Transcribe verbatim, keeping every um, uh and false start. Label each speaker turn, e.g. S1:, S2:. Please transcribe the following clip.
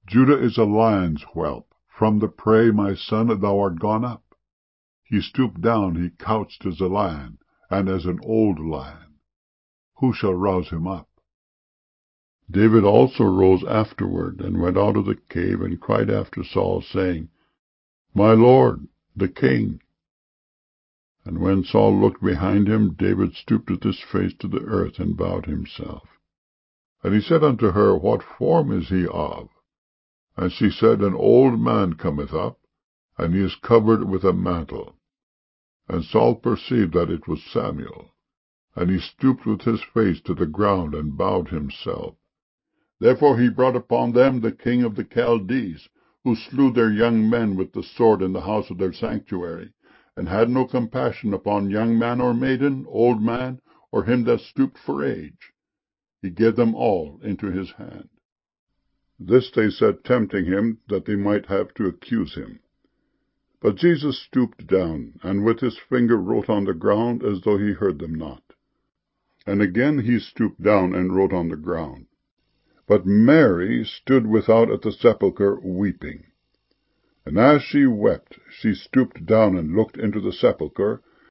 S1: Judah is a lion's whelp. From the prey, my son, thou art gone up. He stooped down, he couched as a lion, and as an old lion. Who shall rouse him up? David also rose afterward, and went out of the cave, and cried after Saul, saying, My lord, the king. And when Saul looked behind him, David stooped with his face to the earth, and bowed himself. And he said unto her, What form is he of? And she said, An old man cometh up, and he is covered with a mantle. And Saul perceived that it was Samuel, and he stooped with his face to the ground, and bowed himself. Therefore he brought upon them the king of the Chaldees, who slew their young men with the sword in the house of their sanctuary, and had no compassion upon young man or maiden, old man, or him that stooped for age. He gave them all into his hand. This they said, tempting him, that they might have to accuse him. But Jesus stooped down, and with his finger wrote on the ground, as though he heard them not. And again he stooped down, and wrote on the ground. But Mary stood without at the sepulchre, weeping. And as she wept, she stooped down, and looked into the sepulchre,